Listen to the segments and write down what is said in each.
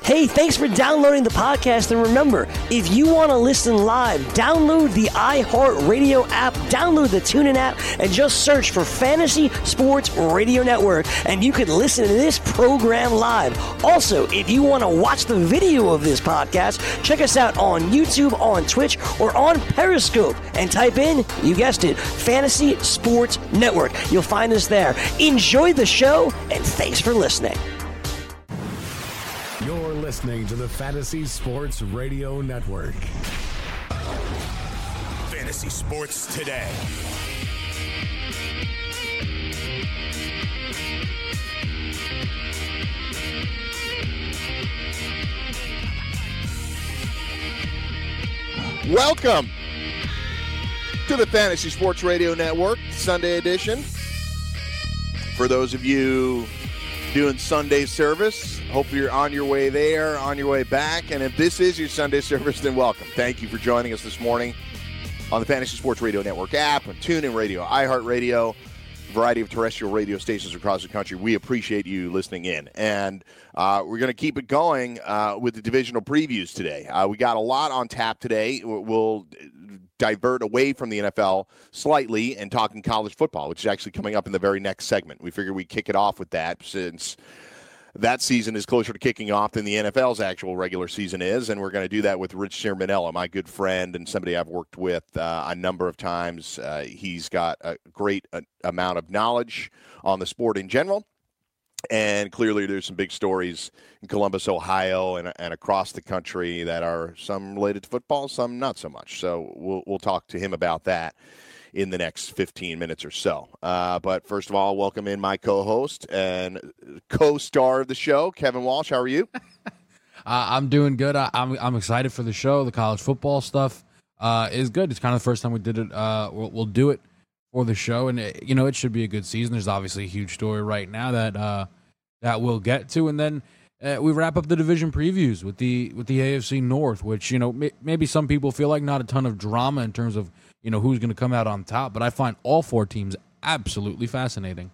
Hey, thanks for downloading the podcast. And remember, if you want to listen live, download the iHeartRadio app, download the TuneIn app, and just search for Fantasy Sports Radio Network, and you can listen to this program live. Also, if you want to watch the video of this podcast, check us out on YouTube, on Twitch, or on Periscope, and type in, you guessed it, Fantasy Sports Network. You'll find us there. Enjoy the show, and thanks for listening. You're listening to the Fantasy Sports Radio Network. Fantasy Sports Today. Welcome to the Fantasy Sports Radio Network, Sunday edition. For those of you doing Sunday service, hope you're on your way there, on your way back. And if this is your Sunday service, then welcome. Thank you for joining us this morning on the Fantasy Sports Radio Network app, on TuneIn Radio, iHeartRadio, a variety of terrestrial radio stations across the country. We appreciate you listening in. And we're going to keep it going with the divisional previews today. We got a lot on tap today. We'll divert away from the NFL slightly and talking college football, which is actually coming up in the very next segment. We figured we'd kick it off with that since that season is closer to kicking off than the NFL's actual regular season is, and we're going to do that with Rich Cirminella, my good friend and somebody I've worked with a number of times. He's got a great amount of knowledge on the sport in general, and clearly there's some big stories in Columbus, Ohio, and across the country that are some related to football, some not so much. So we'll talk to him about that in the next 15 minutes or so. But first of all, welcome in my co-host and co-star of the show, Kevin Walsh. How are you? I'm doing good. I'm excited for the show. The college football stuff is good. It's kind of the first time we did it. We'll do it for the show, and it should be a good season. There's obviously a huge story right now that we'll get to, and then we wrap up the division previews with the AFC North, which maybe some people feel like not a ton of drama in terms of who's going to come out on top, but I find all four teams absolutely fascinating.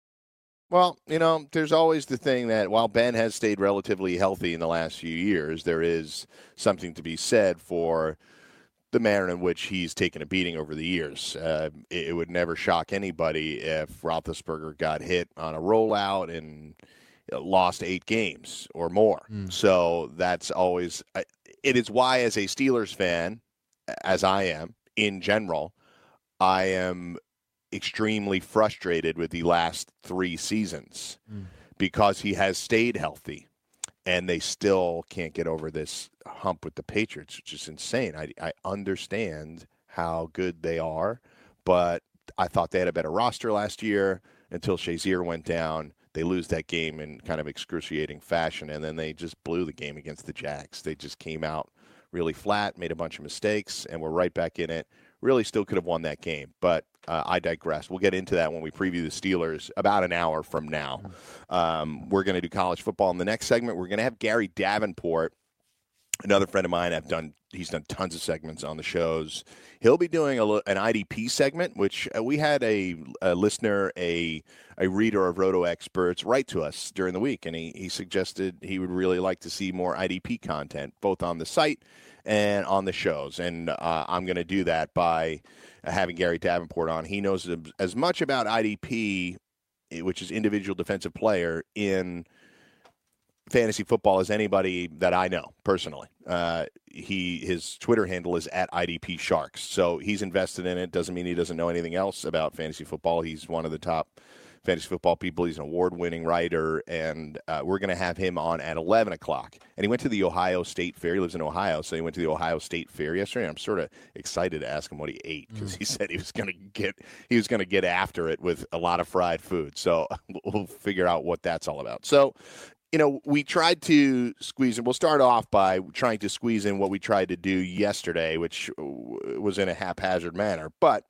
Well, there's always the thing that while Ben has stayed relatively healthy in the last few years, there is something to be said for the manner in which he's taken a beating over the years. It would never shock anybody if Roethlisberger got hit on a rollout and lost 8 games or more. So that's always – it is why as a Steelers fan, as I am, in general, I am extremely frustrated with the last 3 seasons because he has stayed healthy and they still can't get over this hump with the Patriots, which is insane. I understand how good they are, but I thought they had a better roster last year until Shazier went down. They lose that game in kind of excruciating fashion, and then they just blew the game against the Jags. They just came out really flat, made a bunch of mistakes, and we're right back in it. Really still could have won that game, but I digress. We'll get into that when we preview the Steelers about an hour from now. We're going to do college football in the next segment. We're going to have Gary Davenport, another friend of mine. He's done tons of segments on the shows. He'll be doing an IDP segment, which we had a listener, a reader of Roto Experts write to us during the week, and he suggested he would really like to see more IDP content, both on the site and on the shows. And I'm going to do that by having Gary Davenport on. He knows as much about IDP, which is individual defensive player, in fantasy football as anybody that I know personally. His Twitter handle is @IDP Sharks. So he's invested in it. Doesn't mean he doesn't know anything else about fantasy football. He's one of the top fantasy football people. He's an award-winning writer, and we're going to have him on at 11 o'clock. And he went to the Ohio State Fair. He lives in Ohio, so he went to the Ohio State Fair yesterday. And I'm sort of excited to ask him what he ate because he said he was going to get after it with a lot of fried food. So we'll figure out what that's all about. So, we tried to squeeze in. We'll start off by trying to squeeze in what we tried to do yesterday, which was in a haphazard manner. But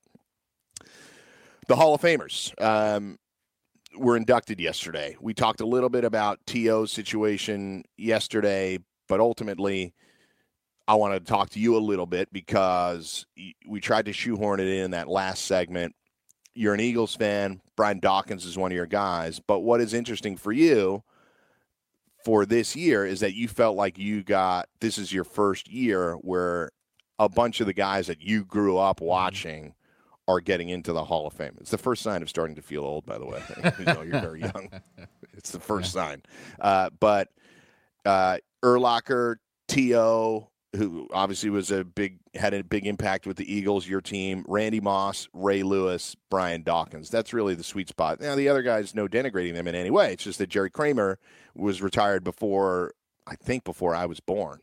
the Hall of Famers were inducted yesterday. We talked a little bit about T.O.'s situation yesterday, but ultimately I wanted to talk to you a little bit because we tried to shoehorn it in that last segment. You're an Eagles fan. Brian Dawkins is one of your guys. But what is interesting for you, for this year is that you felt like this is your first year where a bunch of the guys that you grew up watching are getting into the Hall of Fame. It's the first sign of starting to feel old, by the way. You're very young. It's the first sign. But Urlacher, T.O., who obviously had a big impact with the Eagles, your team, Randy Moss, Ray Lewis, Brian Dawkins. That's really the sweet spot. Now, the other guys, no denigrating them in any way. It's just that Jerry Kramer was retired before I was born.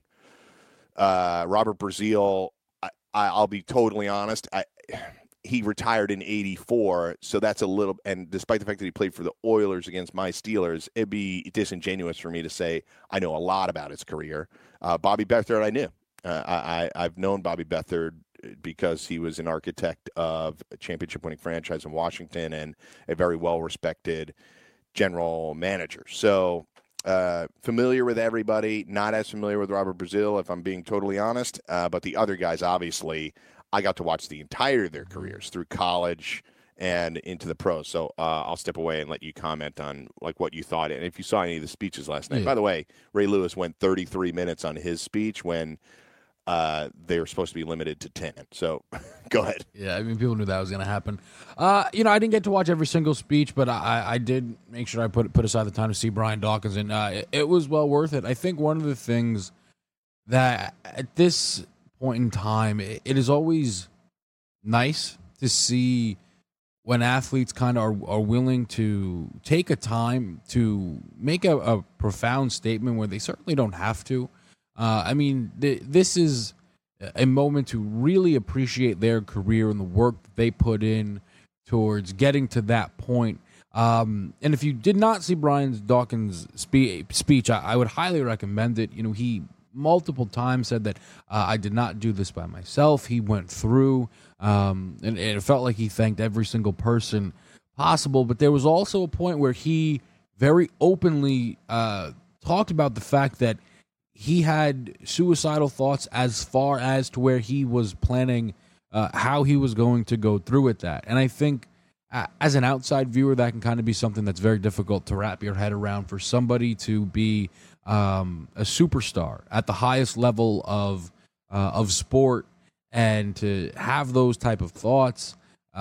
Robert Brazile, I'll be totally honest, he retired in 84, so that's a little, and despite the fact that he played for the Oilers against my Steelers, it'd be disingenuous for me to say I know a lot about his career. Bobby Beathard, I knew. I've known Bobby Beathard because he was an architect of a championship-winning franchise in Washington and a very well-respected general manager. So familiar with everybody, not as familiar with Robert Brazile, if I'm being totally honest, but the other guys, obviously, I got to watch the entirety of their careers through college and into the pros. So I'll step away and let you comment on like what you thought. And if you saw any of the speeches last night, by the way, Ray Lewis went 33 minutes on his speech when they were supposed to be limited to 10. So go ahead. Yeah, I mean, people knew that was going to happen. I didn't get to watch every single speech, but I did make sure I put aside the time to see Brian Dawkins, and it was well worth it. I think one of the things that at this point in time, it is always nice to see when athletes kind of are willing to take a time to make a profound statement where they certainly don't have to. This is a moment to really appreciate their career and the work that they put in towards getting to that point. And if you did not see Brian Dawkins' speech, I would highly recommend it. He multiple times said that I did not do this by myself. He went through, and it felt like he thanked every single person possible. But there was also a point where he very openly talked about the fact that he had suicidal thoughts as far as to where he was planning how he was going to go through with that. And I think as an outside viewer, that can kind of be something that's very difficult to wrap your head around for somebody to be a superstar at the highest level of sport and to have those type of thoughts.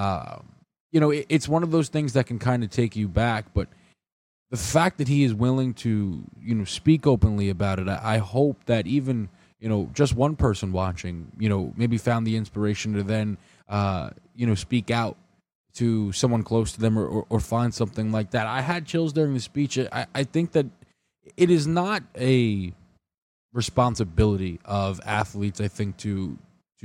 It's one of those things that can kind of take you back, but the fact that he is willing to, speak openly about it, I hope that even, just one person watching, maybe found the inspiration to then, speak out to someone close to them or find something like that. I had chills during the speech. I think that it is not a responsibility of athletes, I think, to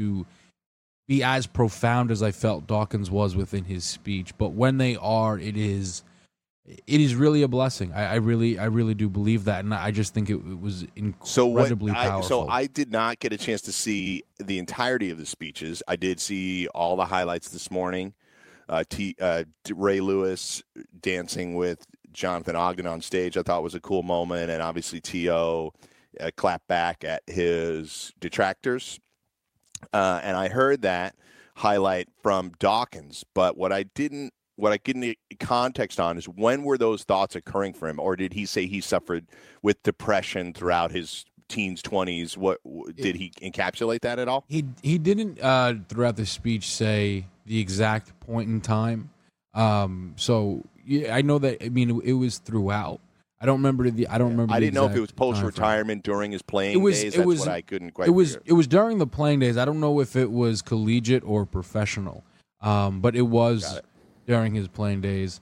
be as profound as I felt Dawkins was within his speech. But when they are, it is really a blessing. I really do believe that, and I just think it was incredibly powerful. So I did not get a chance to see the entirety of the speeches. I did see all the highlights this morning. Ray Lewis dancing with Jonathan Ogden on stage, I thought was a cool moment, and obviously T.O. clapped back at his detractors. And I heard that highlight from Dawkins, but what I didn't get context on is when were those thoughts occurring for him, or did he say he suffered with depression throughout his teens, 20s? What did he encapsulate that at all? He didn't throughout the speech say the exact point in time. So yeah, I know that. I mean, it was throughout. I don't remember I didn't know if it was post-retirement during his playing days. That's what I couldn't quite figure. It was during the playing days. I don't know if it was collegiate or professional, but it was during his playing days.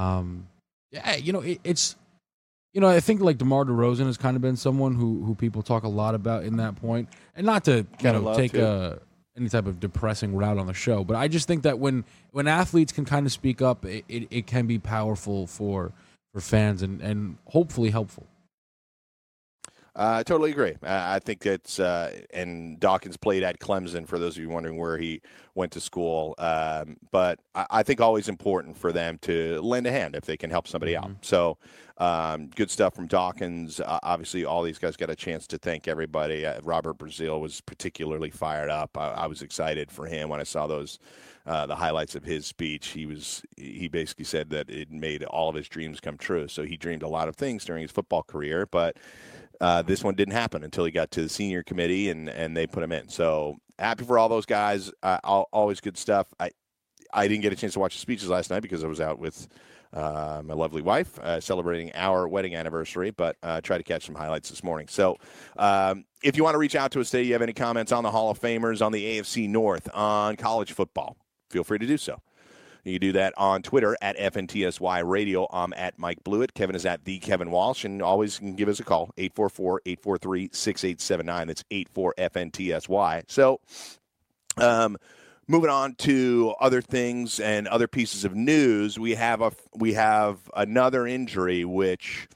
It's I think like DeMar DeRozan has kind of been someone who people talk a lot about in that point, and not to take any type of depressing route on the show, but I just think that when athletes can kind of speak up, it can be powerful for fans and hopefully helpful. I totally agree. I think it's and Dawkins played at Clemson, for those of you wondering where he went to school. But I think always important for them to lend a hand if they can help somebody out. So good stuff from Dawkins. Obviously, all these guys got a chance to thank everybody. Robert Brazile was particularly fired up. I was excited for him when I saw those. The highlights of his speech. He basically said that it made all of his dreams come true. So he dreamed a lot of things during his football career, but this one didn't happen until he got to the senior committee and they put him in. So happy for all those guys. Always good stuff. I didn't get a chance to watch the speeches last night because I was out with my lovely wife celebrating our wedding anniversary, but try to catch some highlights this morning. So if you want to reach out to us today, you have any comments on the Hall of Famers, on the AFC North, on college football, feel free to do so. You can do that on Twitter at FNTSY Radio. I'm at Mike Blewett. Kevin is at the Kevin Walsh. And always can give us a call, 844-843-6879. That's 84-FNTSY. So moving on to other things and other pieces of news, we have another injury which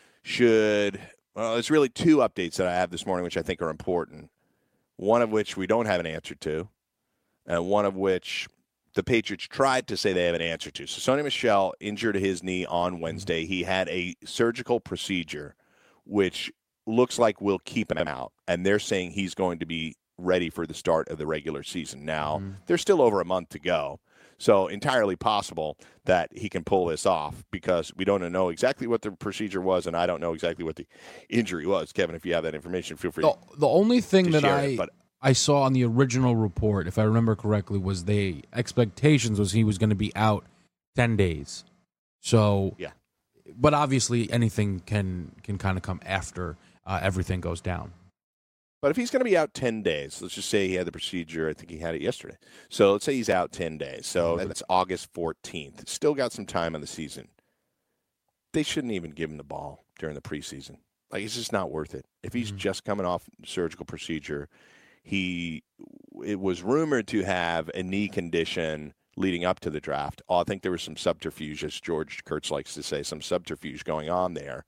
it's really two updates that I have this morning which I think are important. One of which we don't have an answer to, and one of which the Patriots tried to say they have an answer to. So Sony Michel injured his knee on Wednesday. He had a surgical procedure, which looks like will keep him out. And they're saying he's going to be ready for the start of the regular season. Now, there's still over a month to go. So entirely possible that he can pull this off because we don't know exactly what the procedure was, and I don't know exactly what the injury was. Kevin, if you have that information, feel free the only thing to that share it. I saw on the original report, if I remember correctly, was the expectations was he was going to be out 10 days. So, yeah. But obviously anything can kind of come after everything goes down. But if he's going to be out 10 days, let's just say he had the procedure, I think he had it yesterday. So let's say he's out 10 days. So that's August 14th. Still got some time in the season. They shouldn't even give him the ball during the preseason. Like, it's just not worth it. If he's just coming off surgical procedure, it was rumored to have a knee condition leading up to the draft. I think there was some subterfuge, as George Kurtz likes to say, some subterfuge going on there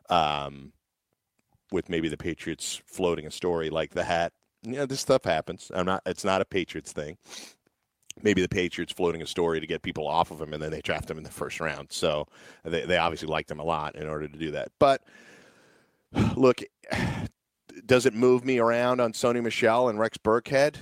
with maybe the Patriots floating a story like that. This stuff happens. It's not a Patriots thing. Maybe the Patriots floating a story to get people off of him, and then they draft him in the first round. So they obviously liked him a lot in order to do that. But look, does it move me around on Sony Michel and Rex Burkhead?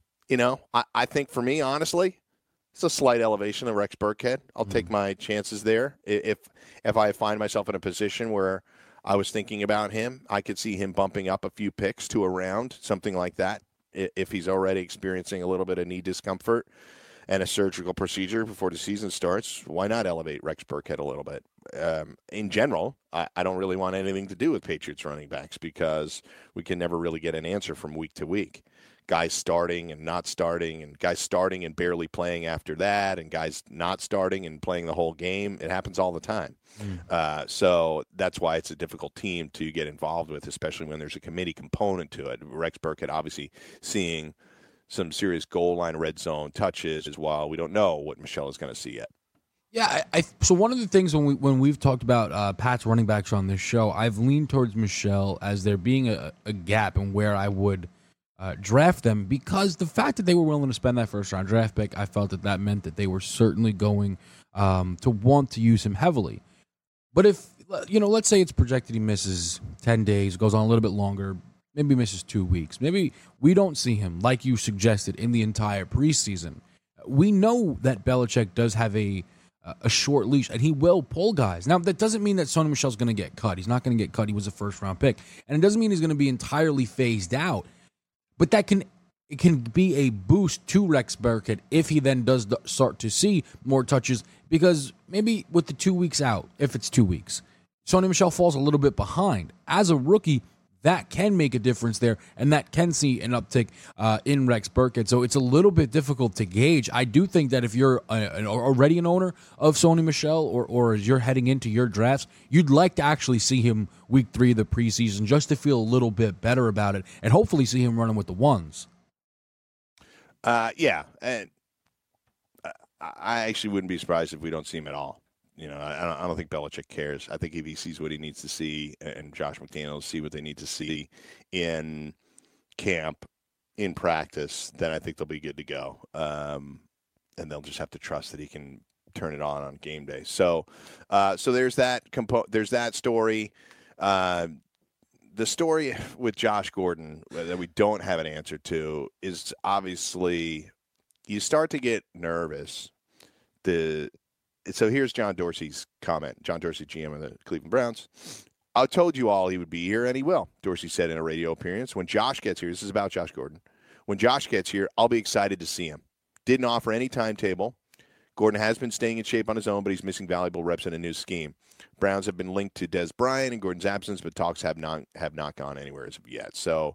I think for me, honestly, it's a slight elevation of Rex Burkhead. I'll take my chances there. If I find myself in a position where I was thinking about him, I could see him bumping up a few picks to a round, something like that, if he's already experiencing a little bit of knee discomfort and a surgical procedure before the season starts. Why not elevate Rex Burkhead a little bit? In general, I don't really want anything to do with Patriots running backs because we can never really get an answer from week to week. Guys starting and not starting, and guys starting and barely playing after that, and guys not starting and playing the whole game. It happens all the time. So that's why it's a difficult team to get involved with, especially when there's a committee component to it. Rex Burkhead obviously seeing some serious goal line red zone touches as well. We don't know what Michel is going to see yet. Yeah, so one of the things when we've talked about Pat's running backs on this show, I've leaned towards Michel as there being a gap in where I would draft them, because the fact that they were willing to spend that first-round draft pick, I felt that meant that they were certainly going to want to use him heavily. But if, let's say it's projected he misses 10 days, goes on a little bit longer, maybe misses 2 weeks. Maybe we don't see him, like you suggested, in the entire preseason. We know that Belichick does have a short leash, and he will pull guys. Now, that doesn't mean that Sony Michel's going to get cut. He's not going to get cut. He was a first-round pick. And it doesn't mean he's going to be entirely phased out. But it can be a boost to Rex Burkhead if he then does start to see more touches, because maybe with the 2 weeks out, if it's 2 weeks, Sony Michel falls a little bit behind. As a rookie, that can make a difference there, and that can see an uptick in Rex Burkhead. So it's a little bit difficult to gauge. I do think that if you're already an owner of Sony Michel, or as you're heading into your drafts, you'd like to actually see him week 3 of the preseason just to feel a little bit better about it, and hopefully see him running with the ones. Yeah, and I actually wouldn't be surprised if we don't see him at all. I don't think Belichick cares. I think if he sees what he needs to see, and Josh McDaniels see what they need to see in camp, in practice, then I think they'll be good to go. And they'll just have to trust that he can turn it on game day. So there's that there's that story. The story with Josh Gordon that we don't have an answer to is obviously you start to get nervous. So here's John Dorsey's comment. John Dorsey, GM of the Cleveland Browns. I told you all he would be here, and he will, Dorsey said in a radio appearance. When Josh gets here, this is about Josh Gordon. When Josh gets here, I'll be excited to see him. Didn't offer any timetable. Gordon has been staying in shape on his own, but he's missing valuable reps in a new scheme. Browns have been linked to Des Bryant in Gordon's absence, but talks have not gone anywhere as of yet. So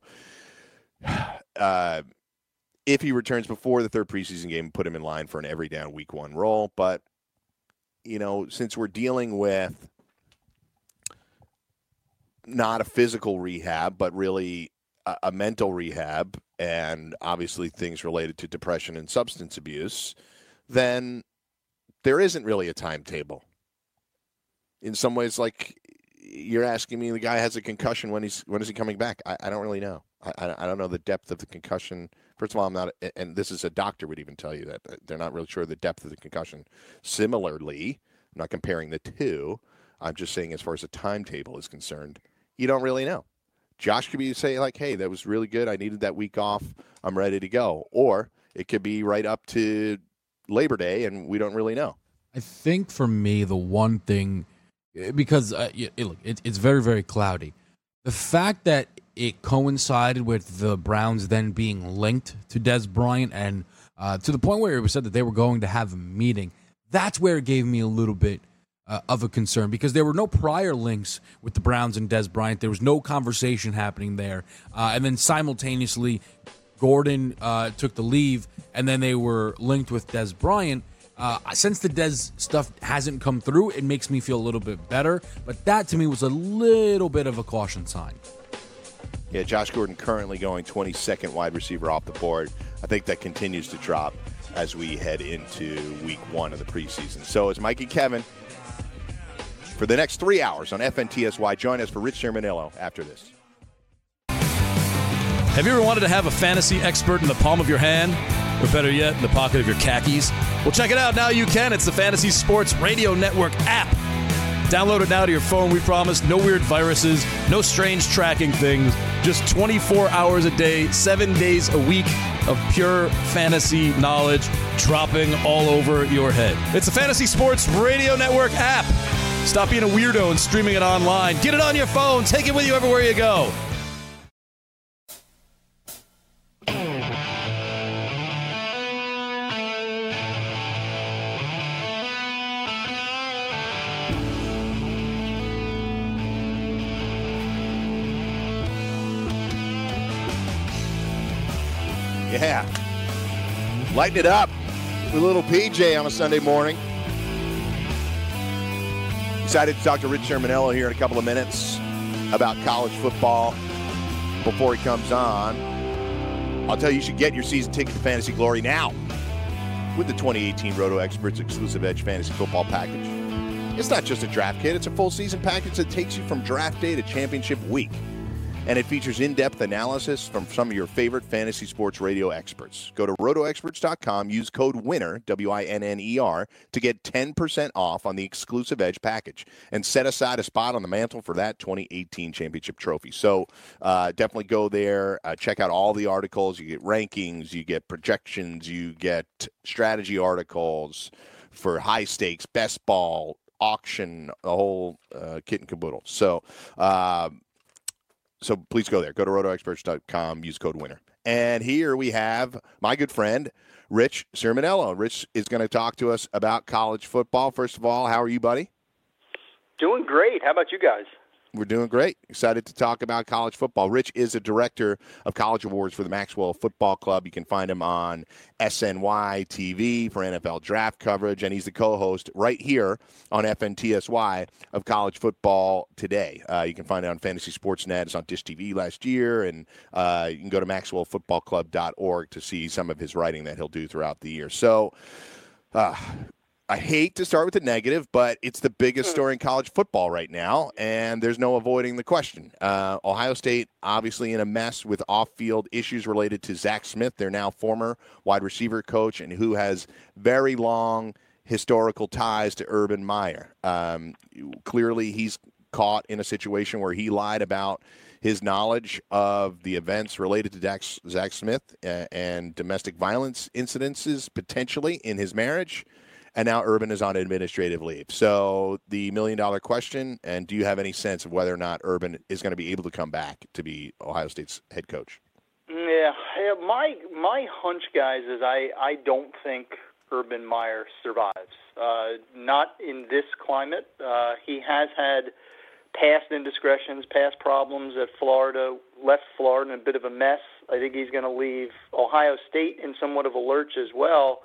if he returns before the third preseason game, put him in line for an every down week one role. But, since we're dealing with not a physical rehab, but really a mental rehab, and obviously things related to depression and substance abuse, then there isn't really a timetable. In some ways, like you're asking me, the guy has a concussion. When is he coming back? I don't really know. I don't know the depth of the concussion. First of all, I'm not, and this is a doctor would even tell you that they're not really sure of the depth of the concussion. Similarly, I'm not comparing the two. I'm just saying as far as the timetable is concerned, you don't really know. Josh could be say like, hey, that was really good. I needed that week off. I'm ready to go. Or it could be right up to Labor Day, and we don't really know. I think for me, the one thing, because it's very, very cloudy. The fact that it coincided with the Browns then being linked to Des Bryant and to the point where it was said that they were going to have a meeting, that's where it gave me a little bit of a concern, because there were no prior links with the Browns and Des Bryant. There was no conversation happening there. And then simultaneously, Gordon took the leave, and then they were linked with Des Bryant. Since the Des stuff hasn't come through, it makes me feel a little bit better. But that, to me, was a little bit of a caution sign. Yeah, Josh Gordon currently going 22nd wide receiver off the board. I think that continues to drop as we head into week one of the preseason. So it's Mike and Kevin for the next 3 hours on FNTSY. Join us for Rich Cirminiello after this. Have you ever wanted to have a fantasy expert in the palm of your hand? Or better yet, in the pocket of your khakis? Well, check it out. Now you can. It's the Fantasy Sports Radio Network app. Download it now to your phone, we promise. No weird viruses, no strange tracking things. Just 24 hours a day, 7 days a week of pure fantasy knowledge dropping all over your head. It's the Fantasy Sports Radio Network app. Stop being a weirdo and streaming it online. Get it on your phone. Take it with you everywhere you go. Yeah. Lighten it up with a little PJ on a Sunday morning. Excited to talk to Rich Cirminiello here in a couple of minutes about college football before he comes on. I'll tell you should get your season ticket to Fantasy Glory now with the 2018 Roto Experts exclusive Edge Fantasy Football Package. It's not just a draft kit, it's a full season package that takes you from draft day to championship week. And it features in-depth analysis from some of your favorite fantasy sports radio experts. Go to rotoexperts.com, use code WINNER, WINNER, to get 10% off on the exclusive Edge package and set aside a spot on the mantle for that 2018 championship trophy. So definitely go there, check out all the articles. You get rankings, you get projections, you get strategy articles for high stakes, best ball, auction, the whole kit and caboodle. So please go there. Go to rotoexperts.com. Use code WINNER. And here we have my good friend, Rich Cirminiello. Rich is going to talk to us about college football. First of all, how are you, buddy? Doing great. How about you guys? We're doing great. Excited to talk about college football. Rich is a director of college awards for the Maxwell Football Club. You can find him on SNY TV for NFL draft coverage, and he's the co-host right here on FNTSY of College Football Today. You can find it on Fantasy Sports Net. It's on Dish TV last year, and you can go to maxwellfootballclub.org to see some of his writing that he'll do throughout the year. So, I hate to start with the negative, but it's the biggest story in college football right now, and there's no avoiding the question. Ohio State obviously in a mess with off-field issues related to Zach Smith, their now former wide receiver coach, and who has very long historical ties to Urban Meyer. Clearly, he's caught in a situation where he lied about his knowledge of the events related to Zach Smith and domestic violence incidences potentially in his marriage. And now Urban is on administrative leave. So the million-dollar question, and do you have any sense of whether or not Urban is going to be able to come back to be Ohio State's head coach? Yeah, my hunch, guys, is I don't think Urban Meyer survives. Not in this climate. He has had past indiscretions, past problems at Florida, left Florida in a bit of a mess. I think he's going to leave Ohio State in somewhat of a lurch as well.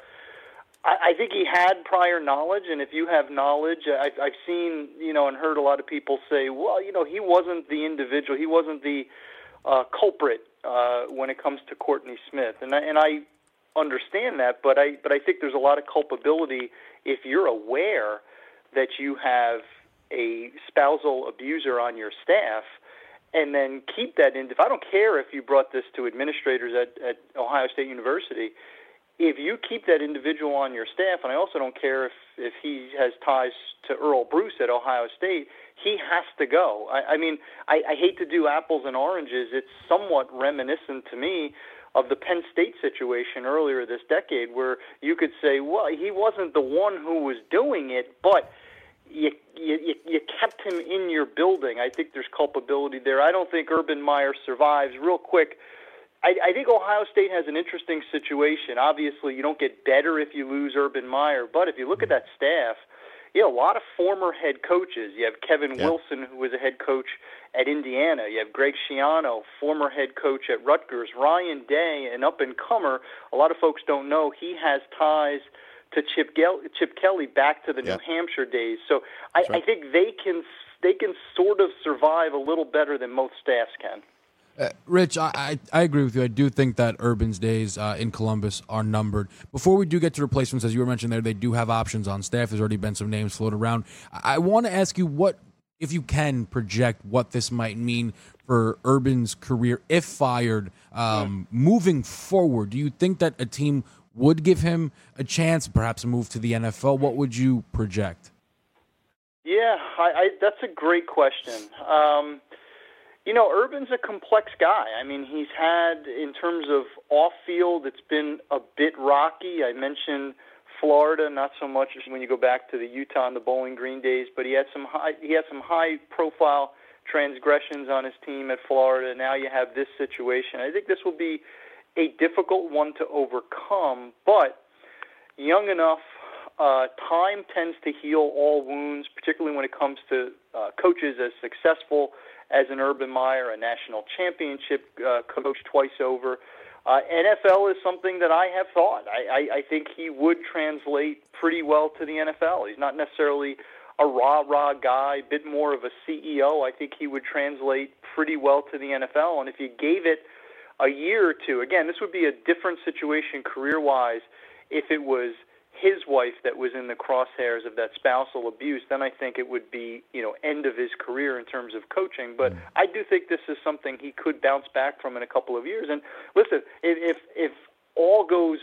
I think he had prior knowledge, and if you have knowledge, I've seen, and heard a lot of people say, well, he wasn't the individual, he wasn't the culprit when it comes to Courtney Smith, and I understand that, but I think there's a lot of culpability if you're aware that you have a spousal abuser on your staff, and then keep that in. If I don't care if you brought this to administrators at Ohio State University. If you keep that individual on your staff, and I also don't care if he has ties to Earl Bruce at Ohio State, he has to go. I mean, I hate to do apples and oranges. It's somewhat reminiscent to me of the Penn State situation earlier this decade where you could say, well, he wasn't the one who was doing it, but you kept him in your building. I think there's culpability there. I don't think Urban Meyer survives. Real quick, I think Ohio State has an interesting situation. Obviously, you don't get better if you lose Urban Meyer, but if you look at that staff, you have a lot of former head coaches. You have Kevin Wilson, who was a head coach at Indiana. You have Greg Schiano, former head coach at Rutgers. Ryan Day, an up-and-comer. A lot of folks don't know he has ties to Chip Kelly back to the New Hampshire days. So I think they can sort of survive a little better than most staffs can. Rich, I agree with you. I do think that Urban's days in Columbus are numbered. Before we do get to replacements, as you were mentioning there, they do have options on staff. There's already been some names floated around. I want to ask you what, if you can project what this might mean for Urban's career if fired moving forward. Do you think that a team would give him a chance, perhaps a move to the NFL? What would you project? Yeah, that's a great question. Urban's a complex guy. I mean, he's had, in terms of off-field, it's been a bit rocky. I mentioned Florida, not so much when you go back to the Utah and the Bowling Green days, but he had some high-profile transgressions on his team at Florida. Now you have this situation. I think this will be a difficult one to overcome, but young enough, time tends to heal all wounds, particularly when it comes to coaches as successful as an Urban Meyer, a national championship coach twice over. NFL is something that I have thought. I think he would translate pretty well to the NFL. He's not necessarily a rah-rah guy, a bit more of a CEO. I think he would translate pretty well to the NFL. And if you gave it a year or two, again, this would be a different situation career-wise if it was his wife that was in the crosshairs of that spousal abuse, then I think it would be, end of his career in terms of coaching. But I do think this is something he could bounce back from in a couple of years. And listen, if all goes,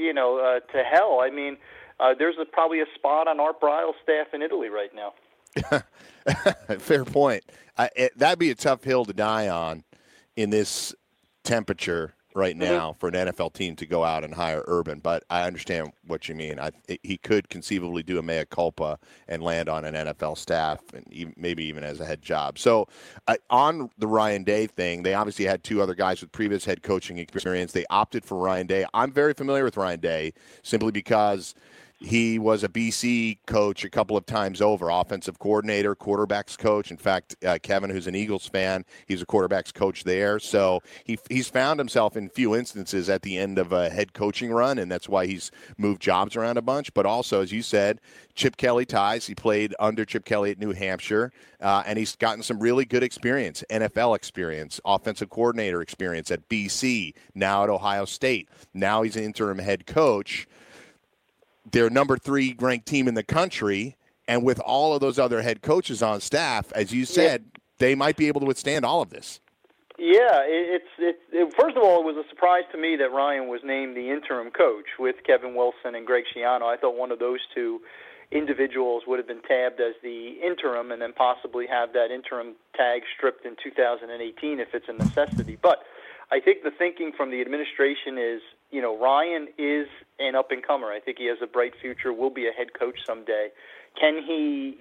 to hell, I mean, there's probably a spot on Art Briles' staff in Italy right now. Fair point. That'd be a tough hill to die on in this temperature right now for an NFL team to go out and hire Urban, but I understand what you mean. He could conceivably do a mea culpa and land on an NFL staff and maybe even as a head job. So on the Ryan Day thing, they obviously had two other guys with previous head coaching experience. They opted for Ryan Day. I'm very familiar with Ryan Day simply because he was a BC coach a couple of times over, offensive coordinator, quarterbacks coach. In fact, Kevin, who's an Eagles fan, he's a quarterbacks coach there. So he's found himself in few instances at the end of a head coaching run, and that's why he's moved jobs around a bunch. But also, as you said, Chip Kelly ties. He played under Chip Kelly at New Hampshire, and he's gotten some really good experience, NFL experience, offensive coordinator experience at BC, now at Ohio State. Now he's an interim head coach. they're number 3 ranked team in the country, and with all of those other head coaches on staff, as you said, they might be able to withstand all of this. Yeah, first of all, it was a surprise to me that Ryan was named the interim coach with Kevin Wilson and Greg Schiano. I thought one of those two individuals would have been tabbed as the interim and then possibly have that interim tag stripped in 2018 if it's a necessity. But I think the thinking from the administration is, Ryan is an up-and-comer. I think he has a bright future, will be a head coach someday. Can he,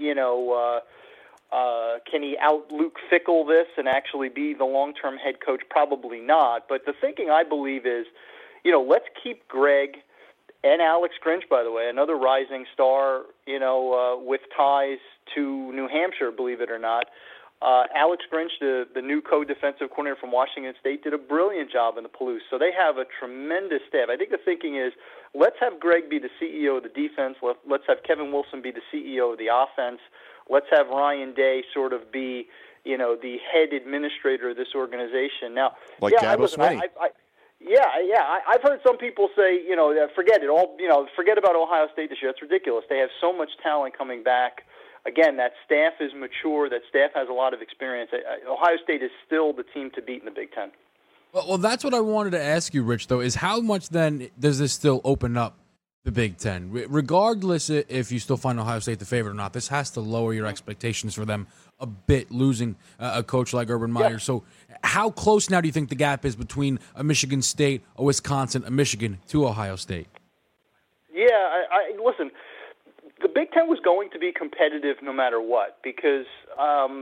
can he out Luke Fickle this and actually be the long-term head coach? Probably not. But the thinking, I believe, is, let's keep Greg and Alex Grinch, by the way, another rising star, with ties to New Hampshire, believe it or not. Alex Grinch, the new co-defensive coordinator from Washington State, did a brilliant job in the Palouse. So they have a tremendous staff. I think the thinking is, let's have Greg be the CEO of the defense. Let's have Kevin Wilson be the CEO of the offense. Let's have Ryan Day sort of be, the head administrator of this organization. Now, like Dabo Swinney. I've heard some people say, forget it all, forget about Ohio State this year. That's ridiculous. They have so much talent coming back. Again, that staff is mature. That staff has a lot of experience. Ohio State is still the team to beat in the Big Ten. Well, that's what I wanted to ask you, Rich, though, is how much then does this still open up the Big Ten? Regardless if you still find Ohio State the favorite or not, this has to lower your expectations for them a bit, losing a coach like Urban Meyer. Yeah. So how close now do you think the gap is between a Michigan State, a Wisconsin, a Michigan to Ohio State? Yeah, listen, the Big Ten was going to be competitive no matter what because, I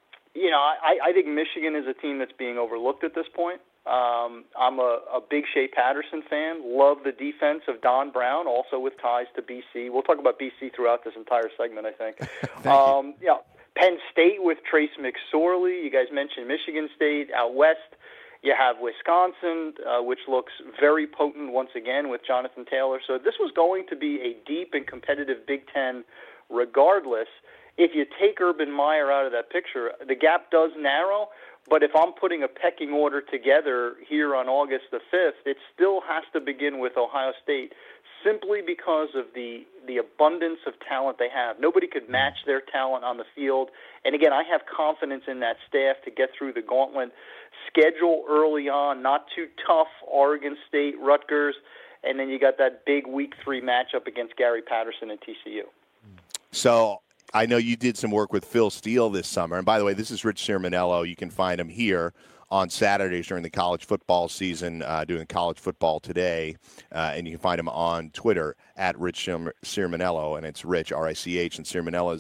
think Michigan is a team that's being overlooked at this point. I'm a big Shea Patterson fan. Love the defense of Don Brown, also with ties to BC. We'll talk about BC throughout this entire segment, I think. Thank you. Penn State with Trace McSorley. You guys mentioned Michigan State out west. You have Wisconsin, which looks very potent once again with Jonathan Taylor. So this was going to be a deep and competitive Big Ten regardless. If you take Urban Meyer out of that picture, the gap does narrow. But if I'm putting a pecking order together here on August the 5th, it still has to begin with Ohio State simply because of the abundance of talent they have. Nobody could match their talent on the field. And, again, I have confidence in that staff to get through the gauntlet. Schedule early on, not too tough, Oregon State, Rutgers, and then you got that big Week 3 matchup against Gary Patterson and TCU. So I know you did some work with Phil Steele this summer. And by the way, this is Rich Cirminiello. You can find him here on Saturdays during the college football season, doing College Football Today. And you can find him on Twitter at Rich Cirminiello. And it's Rich, R-I-C-H, and Cirminiello is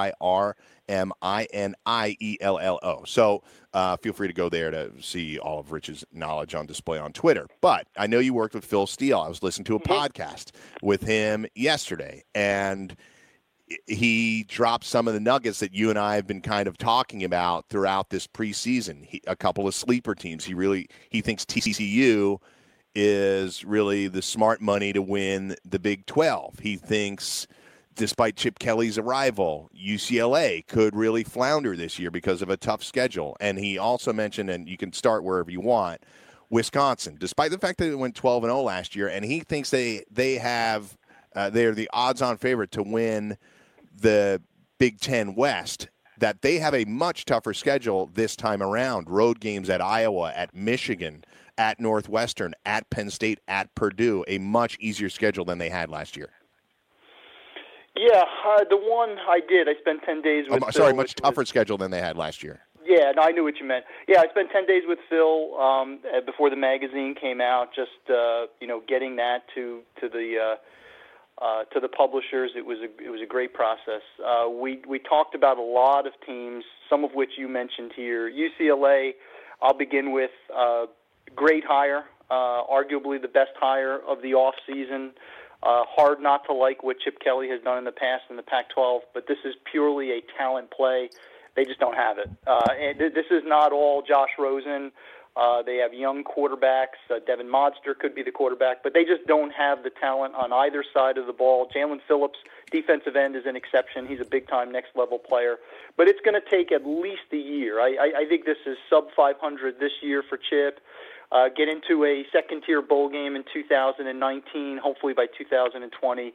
C-I-R-M-I-N-I-E-L-L-O. So feel free to go there to see all of Rich's knowledge on display on Twitter. But I know you worked with Phil Steele. I was listening to a podcast with him yesterday. And he dropped some of the nuggets that you and I have been kind of talking about throughout this preseason. A couple of sleeper teams. He thinks TCU is really the smart money to win the Big 12. He thinks, despite Chip Kelly's arrival, UCLA could really flounder this year because of a tough schedule. And he also mentioned, and you can start wherever you want, Wisconsin, despite the fact that they went 12-0 last year, and he thinks they're the odds-on favorite to win the Big Ten West, that they have a much tougher schedule this time around. Road games at Iowa, at Michigan, at Northwestern, at Penn State, at Purdue, a much easier schedule than they had last year. Yeah, the one I did, I spent 10 days with Phil. Much tougher schedule than they had last year. Yeah, no, I knew what you meant. Yeah, I spent 10 days with Phil before the magazine came out, just getting that to the publishers. It was a great process. We talked about a lot of teams, some of which you mentioned here. UCLA, I'll begin with great hire, arguably the best hire of the off season. Hard not to like what Chip Kelly has done in the past in the Pac-12, but this is purely a talent play. They just don't have it. And this is not all Josh Rosen. They have young quarterbacks. Devin Modster could be the quarterback, but they just don't have the talent on either side of the ball. Jalen Phillips, defensive end, is an exception. He's a big-time next-level player. But it's going to take at least a year. I think this is sub-500 this year for Chip. Get into a second-tier bowl game in 2019, hopefully by 2020.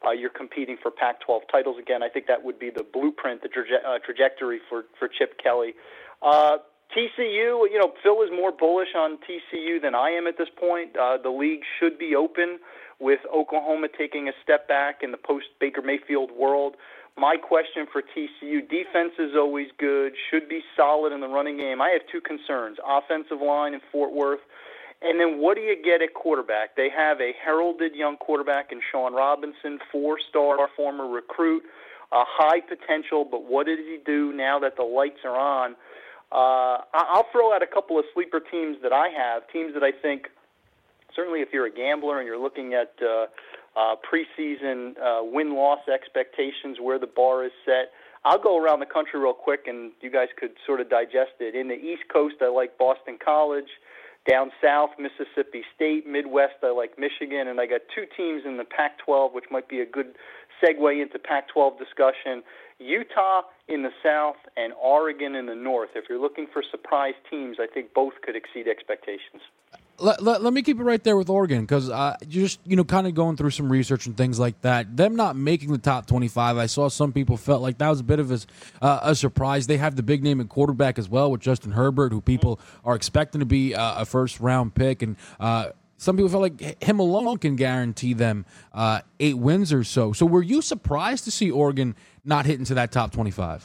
you're competing for Pac-12 titles again. I think that would be the blueprint, the trajectory for Chip Kelly. TCU, Phil is more bullish on TCU than I am at this point. The league should be open with Oklahoma taking a step back in the post-Baker Mayfield world. My question for TCU, defense is always good, should be solid in the running game. I have two concerns, offensive line in Fort Worth, and then what do you get at quarterback? They have a heralded young quarterback in Sean Robinson, 4-star former recruit, high potential, but what does he do now that the lights are on? I'll throw out a couple of sleeper teams that I have, teams that I think, certainly if you're a gambler and you're looking at preseason win-loss expectations, where the bar is set. I'll go around the country real quick, and you guys could sort of digest it. In the East Coast, I like Boston College. Down south, Mississippi State. Midwest, I like Michigan. And I got two teams in the Pac-12, which might be a good segue into Pac-12 discussion. Utah in the south and Oregon in the north. If you're looking for surprise teams, I think both could exceed expectations. Let me keep it right there with Oregon, because just kind of going through some research and things like that, them not making the top 25, I saw some people felt like that was a bit of a surprise. They have the big name at quarterback as well with Justin Herbert, who people are expecting to be a first-round pick, and some people felt like him alone can guarantee them 8 wins or so. So were you surprised to see Oregon not hit into that top 25?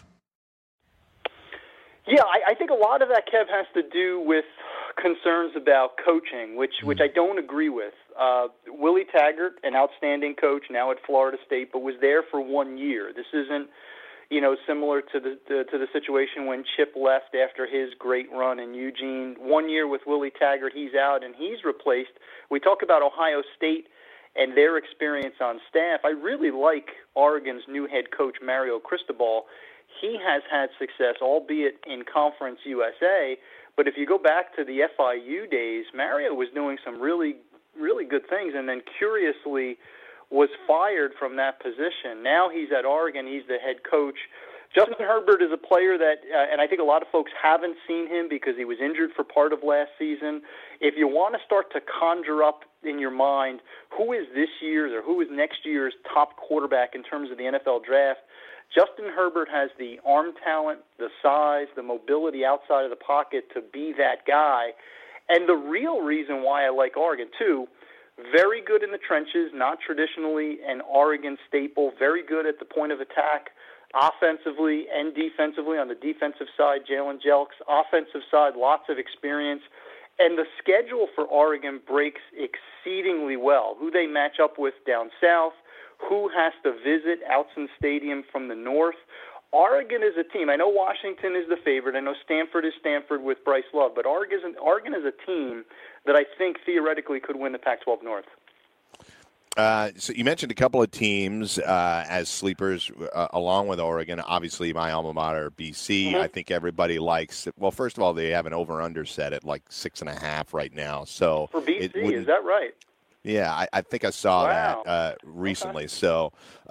Yeah, I think a lot of that, Kev, has to do with concerns about coaching, which I don't agree with. Willie Taggart, an outstanding coach, now at Florida State, but was there for 1 year. This isn't, similar to the situation when Chip left after his great run in Eugene. 1 year with Willie Taggart, he's out, and he's replaced. We talk about Ohio State and their experience on staff. I really like Oregon's new head coach, Mario Cristobal. He has had success, albeit in Conference USA. But if you go back to the FIU days, Mario was doing some really, really good things, and then curiously was fired from that position. Now he's at Oregon. He's the head coach. Justin Herbert is a player that, and I think a lot of folks haven't seen him because he was injured for part of last season. If you want to start to conjure up in your mind who is this year's or who is next year's top quarterback in terms of the NFL draft, Justin Herbert has the arm talent, the size, the mobility outside of the pocket to be that guy. And the real reason why I like Oregon, too, very good in the trenches, not traditionally an Oregon staple, very good at the point of attack, offensively and defensively. On the defensive side, Jalen Jelks. Offensive side, lots of experience. And the schedule for Oregon breaks exceedingly well. Who they match up with down south, who has to visit Autzen Stadium from the north. Oregon is a team. I know Washington is the favorite. I know Stanford is Stanford with Bryce Love. But Oregon is a team that I think theoretically could win the Pac-12 North. So you mentioned a couple of teams as sleepers along with Oregon. Obviously, my alma mater, BC. Mm-hmm. I think everybody likes – well, first of all, they have an over-under set at like 6.5 right now. So for BC, is that right? Yeah, I think I saw that recently. Okay. So,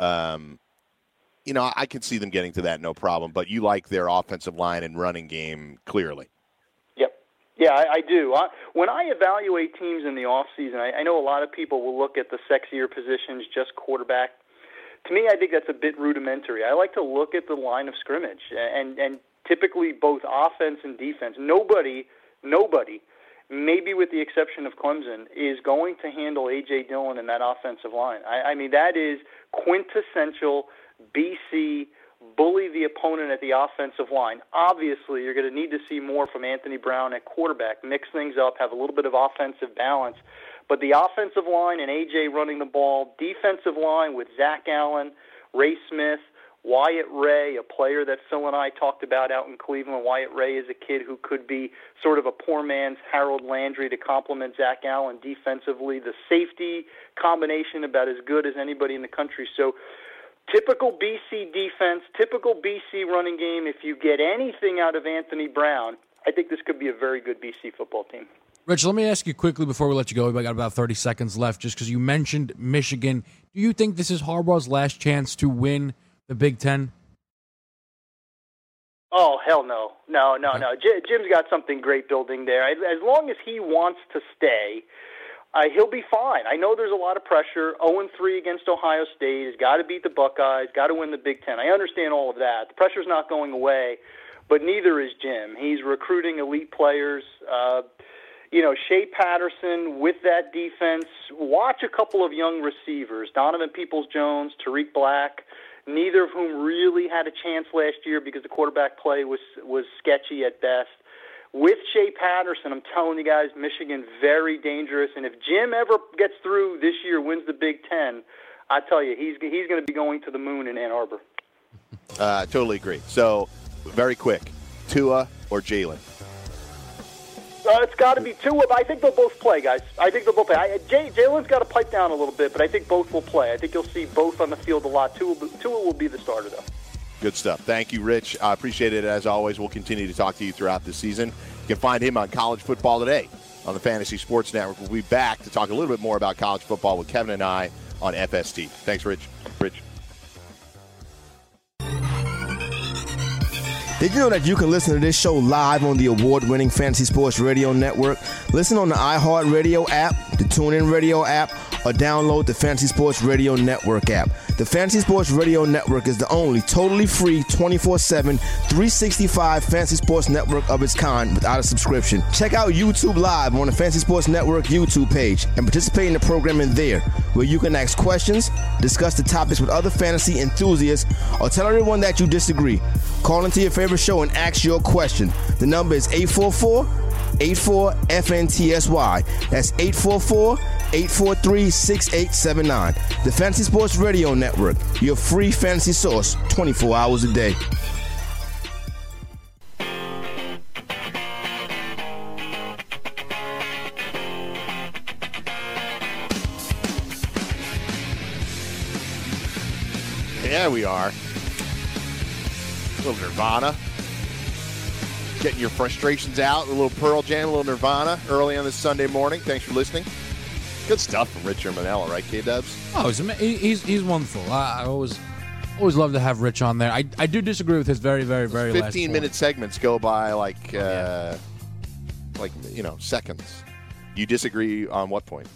I can see them getting to that, no problem. But you like their offensive line and running game clearly. Yep. Yeah, I do. When I evaluate teams in the offseason, I know a lot of people will look at the sexier positions, just quarterback. To me, I think that's a bit rudimentary. I like to look at the line of scrimmage, and typically both offense and defense. Nobody, maybe with the exception of Clemson, is going to handle A.J. Dillon in that offensive line. I mean, that is quintessential BC, bully the opponent at the offensive line. Obviously, you're going to need to see more from Anthony Brown at quarterback, mix things up, have a little bit of offensive balance. But the offensive line and A.J. running the ball, defensive line with Zach Allen, Ray Smith, Wyatt Ray, a player that Phil and I talked about out in Cleveland. Wyatt Ray is a kid who could be sort of a poor man's Harold Landry to complement Zach Allen defensively. The safety combination about as good as anybody in the country. So typical BC defense, typical BC running game. If you get anything out of Anthony Brown, I think this could be a very good BC football team. Rich, let me ask you quickly before we let you go. We've got about 30 seconds left just because you mentioned Michigan. Do you think this is Harbaugh's last chance to win the Big Ten? Oh, hell no. No. Jim's got something great building there. As long as he wants to stay, He'll be fine. I know there's a lot of pressure. 0-3 against Ohio State. He's got to beat the Buckeyes, got to win the Big Ten. I understand all of that. The pressure's not going away, but neither is Jim. He's recruiting elite players. Shea Patterson with that defense. Watch a couple of young receivers, Donovan Peoples-Jones, Tariq Black, neither of whom really had a chance last year because the quarterback play was sketchy at best. With Shea Patterson, I'm telling you guys, Michigan very dangerous. And if Jim ever gets through this year, wins the Big Ten, I tell you, he's going to be going to the moon in Ann Arbor. Totally agree. So, very quick, Tua or Jalen? It's got to be Tua, but I think they'll both play, guys. I think they'll both play. Jalen's got to pipe down a little bit, but I think both will play. I think you'll see both on the field a lot. Tua will be the starter, though. Good stuff. Thank you, Rich. I appreciate it as always. We'll continue to talk to you throughout the season. You can find him on College Football Today on the Fantasy Sports Network. We'll be back to talk a little bit more about college football with Kevin and I on FST. Thanks, Rich. Did you know that you can listen to this show live on the award-winning Fantasy Sports Radio Network? Listen on the iHeartRadio app, the TuneIn Radio app, or download the Fantasy Sports Radio Network app. The Fantasy Sports Radio Network is the only totally free 24/7, 365 Fantasy Sports Network of its kind without a subscription. Check out YouTube Live on the Fantasy Sports Network YouTube page and participate in the programming there, where you can ask questions, discuss the topics with other fantasy enthusiasts, or tell everyone that you disagree. Call into your favorite show and ask your question. The number is 844-84-FNTSY. That's 844-843-6879. The Fantasy Sports Radio Network, your free fantasy source 24 hours a day. Yeah, we are. A little Nirvana. Getting your frustrations out. A little Pearl Jam, a little Nirvana early on this Sunday morning. Thanks for listening. Good stuff from Rich Manella, right, K-Dubs? Oh, he's wonderful. I always love to have Rich on there. I do disagree with his very, very, very last 15-minute segments go by like seconds. You disagree on what point?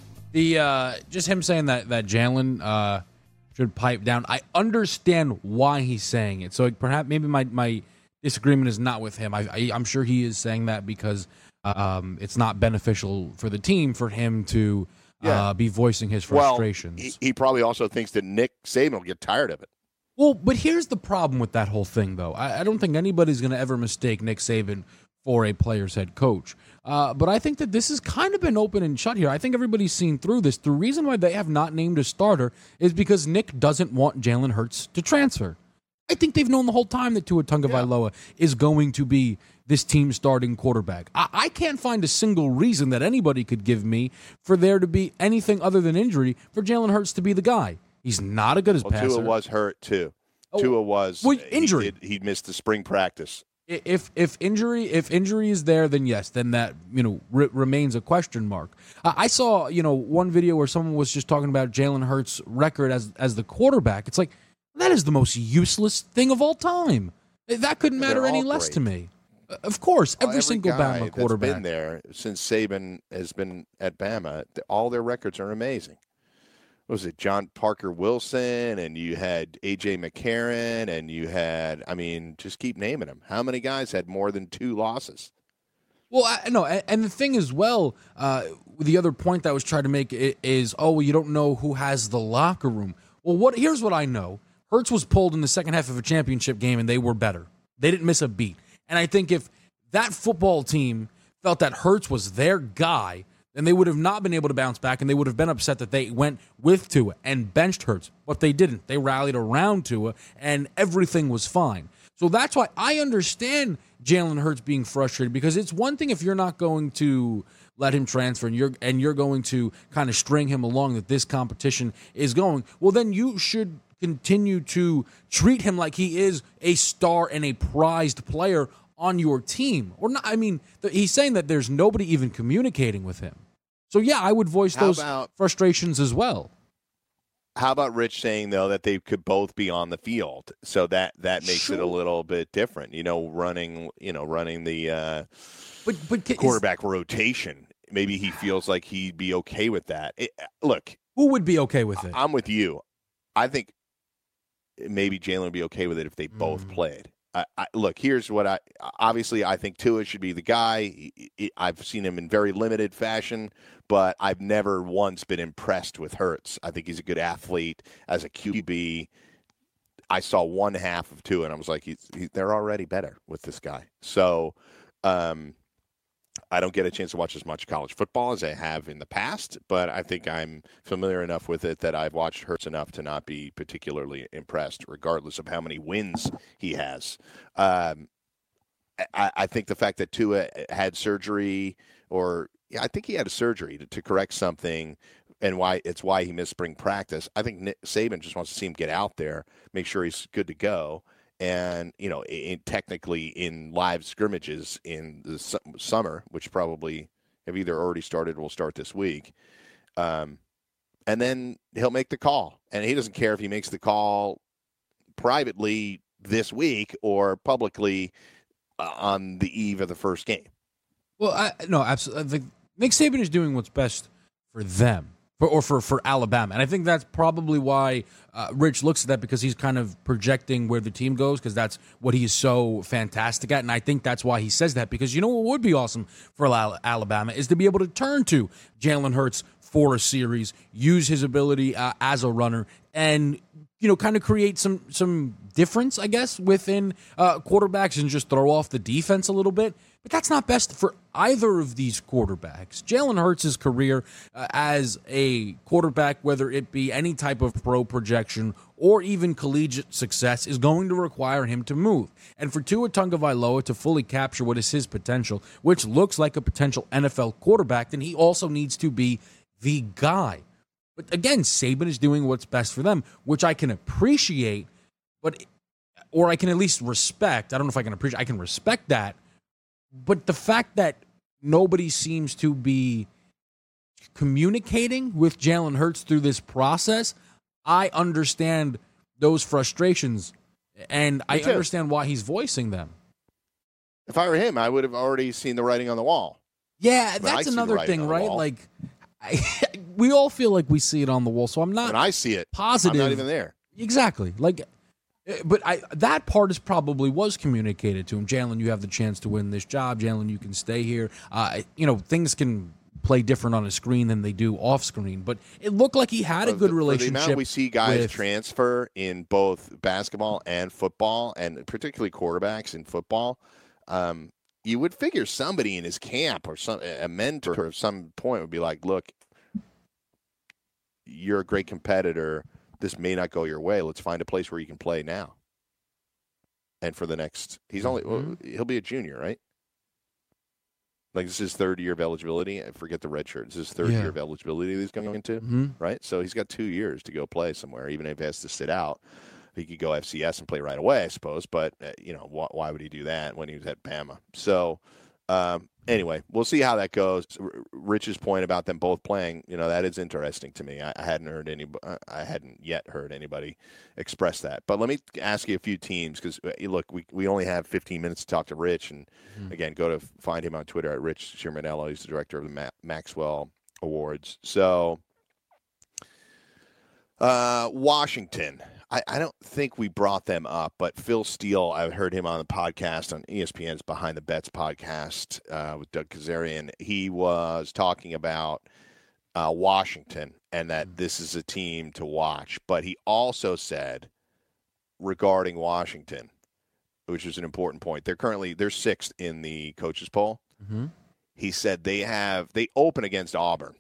The just him saying that Jalen should pipe down. I understand why he's saying it. So perhaps maybe my disagreement is not with him. I'm sure he is saying that because it's not beneficial for the team for him to be voicing his frustrations. Well, he probably also thinks that Nick Saban will get tired of it. Well, but here's the problem with that whole thing, though. I don't think anybody's going to ever mistake Nick Saban for a player's head coach. But I think that this has kind of been open and shut here. I think everybody's seen through this. The reason why they have not named a starter is because Nick doesn't want Jalen Hurts to transfer. I think they've known the whole time that Tua Tagovailoa is going to be this team's starting quarterback. I can't find a single reason that anybody could give me for there to be anything other than injury for Jalen Hurts to be the guy. He's not as good as passer. Tua was hurt, too. Tua was injury. He missed the spring practice. If injury is there, then yes, then that remains a question mark. I saw one video where someone was just talking about Jalen Hurts' record as the quarterback. It's like that is the most useless thing of all time. That couldn't matter any less to me. Of course, every single Bama quarterback that's been there since Saban has been at Bama, all their records are amazing. What was it, John Parker Wilson, and you had A.J. McCarron, and you had, just keep naming them. How many guys had more than 2 losses? Well, no, and the thing as well, the other point that I was trying to make is, you don't know who has the locker room. Well, here's what I know. Hurts was pulled in the second half of a championship game, and they were better. They didn't miss a beat. And I think if that football team felt that Hurts was their guy, then they would have not been able to bounce back, and they would have been upset that they went with Tua and benched Hurts. But they didn't. They rallied around Tua, and everything was fine. So that's why I understand Jalen Hurts being frustrated, because it's one thing if you're not going to let him transfer and you're going to kind of string him along that this competition is going, well, then you should continue to treat him like he is a star and a prized player on your team. Or not, he's saying that there's nobody even communicating with him. So, yeah, I would voice those frustrations as well. How about Rich saying, though, that they could both be on the field? So that makes it a little bit different, running the quarterback rotation. maybe he feels like he'd be okay with that. Look, who would be okay with it? I'm with you. I think maybe Jalen would be okay with it if they both played. Look, here's what I think Tua should be the guy. I've seen him in very limited fashion, but I've never once been impressed with Hurts. I think he's a good athlete as a QB. I saw one half of Tua, and I was like, they're already better with this guy. So I don't get a chance to watch as much college football as I have in the past, but I think I'm familiar enough with it that I've watched Hurts enough to not be particularly impressed, regardless of how many wins he has. I think the fact that Tua had surgery, I think he had a surgery to correct something, and why he missed spring practice. I think Nick Saban just wants to see him get out there, make sure he's good to go. And, technically in live scrimmages in the summer, which probably have either already started or will start this week, and then he'll make the call. And he doesn't care if he makes the call privately this week or publicly on the eve of the first game. Well, no, absolutely. Nick Saban is doing what's best for them. For Alabama. And I think that's probably why Rich looks at that, because he's kind of projecting where the team goes, because that's what he is so fantastic at. And I think that's why he says that, because what would be awesome for Alabama is to be able to turn to Jalen Hurts for a series, use his ability as a runner, and kind of create some difference, I guess, within quarterbacks and just throw off the defense a little bit. But that's not best for either of these quarterbacks. Jalen Hurts' career as a quarterback, whether it be any type of pro projection or even collegiate success, is going to require him to move. And for Tua Tagovailoa to fully capture what is his potential, which looks like a potential NFL quarterback, then he also needs to be the guy. But again, Saban is doing what's best for them, which I can appreciate, or I can at least respect. I don't know if I can appreciate. I can respect that. But the fact that nobody seems to be communicating with Jalen Hurts through this process, I understand those frustrations, and I understand why he's voicing them. If I were him, I would have already seen the writing on the wall. Yeah, that's another thing, right? Like, we all feel like we see it on the wall, so I'm not. When I see it, positive. I'm not even there. Exactly. But that part probably was communicated to him. Jalen, you have the chance to win this job. Jalen, you can stay here. Things can play different on a screen than they do off screen. But it looked like he had a good relationship. The amount we see guys transfer in both basketball and football, and particularly quarterbacks in football, you would figure somebody in his camp or a mentor at some point would be like, "Look, you're a great competitor. This may not go your way. Let's find a place where you can play now." And for the next, he'll be a junior, right? Like, this is his third year of eligibility. I forget the red shirt. This is his third year of eligibility that he's going into, right? So he's got 2 years to go play somewhere, even if he has to sit out. He could go FCS and play right away, I suppose. But, why would he do that when he was at Bama? So, anyway, we'll see how that goes. Rich's point about them both playing, that is interesting to me. I hadn't yet heard anybody express that. But let me ask you a few teams, because look, we only have 15 minutes to talk to Rich, and again, go to find him on Twitter at Rich Shermanello. He's the director of the Maxwell Awards. So, Washington. I don't think we brought them up, but Phil Steele, I heard him on the podcast on ESPN's Behind the Bets podcast with Doug Kazarian. He was talking about Washington and that this is a team to watch. But he also said regarding Washington, which is an important point, they're sixth in the coaches poll. Mm-hmm. He said they open against Auburn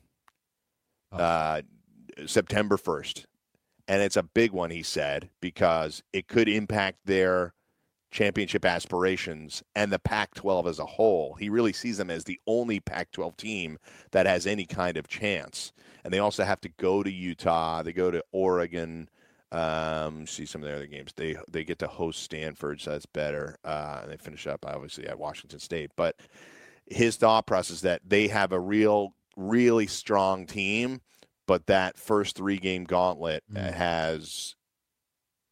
September 1st. And it's a big one, he said, because it could impact their championship aspirations and the Pac-12 as a whole. He really sees them as the only Pac-12 team that has any kind of chance. And they also have to go to Utah. They go to Oregon. See some of their other games. They get to host Stanford, so that's better. And they finish up, obviously, at Washington State. But his thought process is that they have a really strong team, but that first 3-game gauntlet has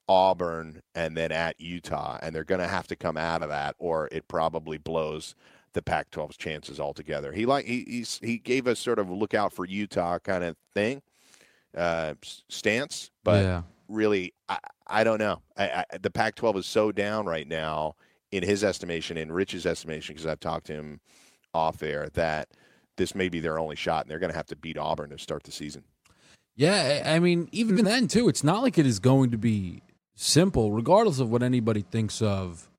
Auburn and then at Utah, and they're going to have to come out of that, or it probably blows the Pac-12's chances altogether. He gave us sort of a look out for Utah kind of thing, stance, but really, I don't know. The Pac-12 is so down right now in his estimation, in Rich's estimation, because I've talked to him off air, that this may be their only shot, and they're going to have to beat Auburn to start the season. Yeah, I mean, even then, too, it's not like it is going to be simple, regardless of what anybody thinks of,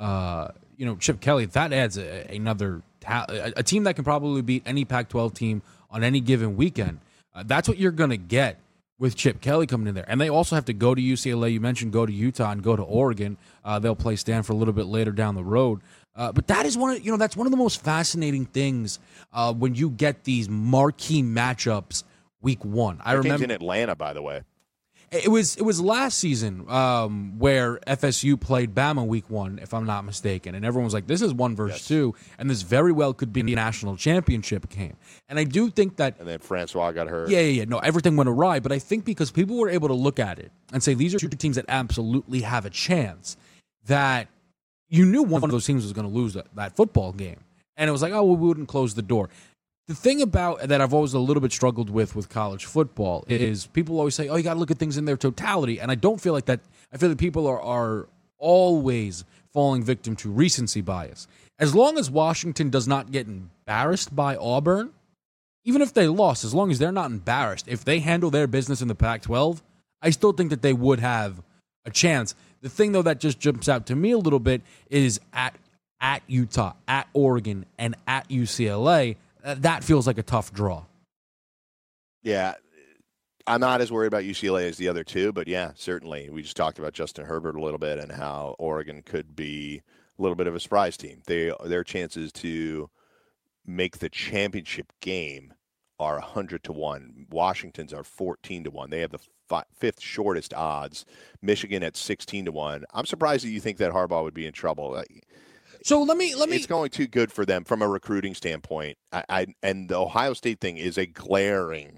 Chip Kelly. That adds another a team that can probably beat any Pac-12 team on any given weekend. That's what you're going to get with Chip Kelly coming in there. And they also have to go to UCLA. You mentioned go to Utah and go to Oregon. They'll play Stanford a little bit later down the road. But that is that's one of the most fascinating things when you get these marquee matchups week one. I remember in Atlanta, by the way. It was last season where FSU played Bama week one, if I'm not mistaken, and everyone was like, "This is 1 versus 2, and this very well could be a national championship game." And I do think that. And then Francois got hurt. Yeah. No, everything went awry, but I think because people were able to look at it and say these are two teams that absolutely have a chance, that you knew one of those teams was going to lose that football game, and it was like, oh, well, we wouldn't close the door. The thing about that I've always a little bit struggled with college football is people always say, oh, you got to look at things in their totality. And I don't feel like that. I feel that people are always falling victim to recency bias. As long as Washington does not get embarrassed by Auburn, even if they lost, as long as they're not embarrassed, if they handle their business in the Pac-12, I still think that they would have a chance. The thing, though, that just jumps out to me a little bit is at Utah, at Oregon, and at UCLA, that feels like a tough draw. Yeah, I'm not as worried about UCLA as the other two, but yeah, certainly. We just talked about Justin Herbert a little bit and how Oregon could be a little bit of a surprise team. Their chances to make the championship game are 100-1. Washington's are 14-1. They have the fifth shortest odds. Michigan at 16-1. I'm surprised that you think that Harbaugh would be in trouble. So let me. It's going too good for them from a recruiting standpoint. And the Ohio State thing is a glaring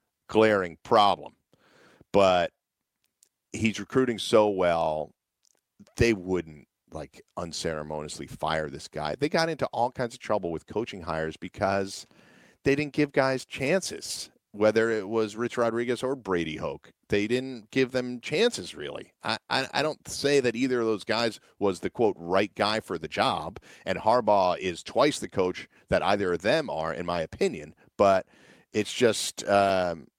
problem. But he's recruiting so well, they wouldn't unceremoniously fire this guy. They got into all kinds of trouble with coaching hires because they didn't give guys chances. Whether it was Rich Rodriguez or Brady Hoke, they didn't give them chances, really. I don't say that either of those guys was the, quote, right guy for the job, and Harbaugh is twice the coach that either of them are, in my opinion. But it's just I'm